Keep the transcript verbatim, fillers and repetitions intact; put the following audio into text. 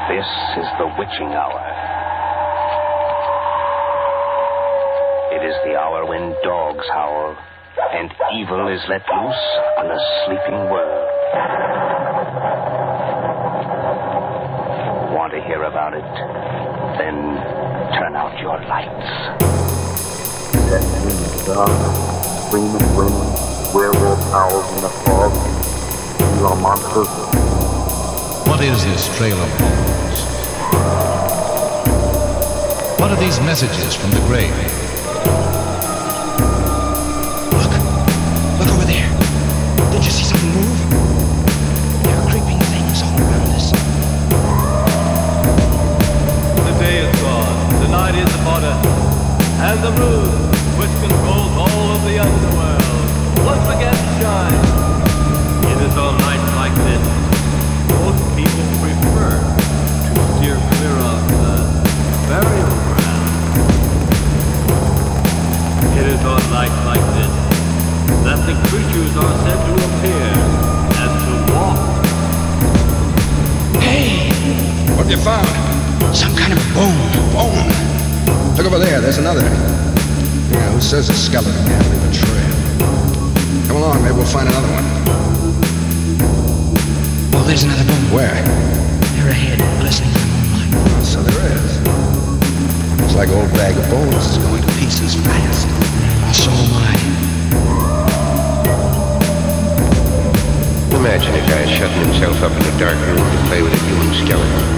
This is the witching hour. It is the hour when dogs howl and evil is let loose on a sleeping world. Want to hear about it? Then turn out your lights. That in the dark, screaming wind, werewolf howls in the fog. You are monsters. What is this trail of bones? What are these messages from the grave? Look. Look over there. Did you see something move? There are creeping things all around us. The day is gone. The night is upon us. And the moon, which controls all of the underworld, once again shines. It is on nights like this most people prefer to steer clear of the burial ground. It is on nights like this that the creatures are said to appear and to walk. Hey! What have you found? Some kind of bone. Bone. Look over there. There's another. Yeah, who says a skeleton can't leave a trail? Come along. Maybe we'll find another one. Oh, there's another bone. Where? They're ahead, glistening in the moonlight. Oh, so there is. Looks like old bag of bones is going to pieces fast. So am I. Imagine a guy shutting himself up in a dark room to play with a human skeleton.